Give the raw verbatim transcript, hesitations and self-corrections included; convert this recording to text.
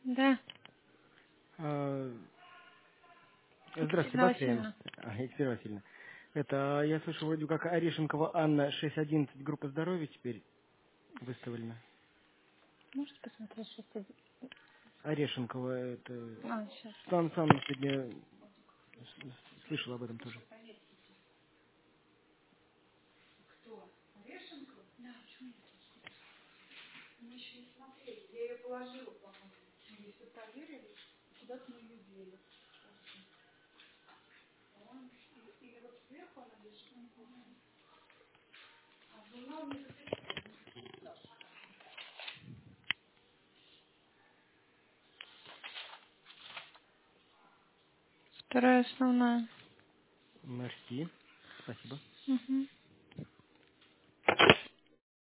Да. А, Здравствуйте, Екатерина Бастряем. Васильевна. А, Екатерина Васильевна. Это, я слышу, вроде как Орешенкова Анна шесть одиннадцать, группа здоровья теперь выставлена. Можете посмотреть, что это? Орешенкова, это... А, сейчас. Сан Сан сегодня с- с- слышал об этом тоже. Вторая основная. Мерси. Спасибо. Угу.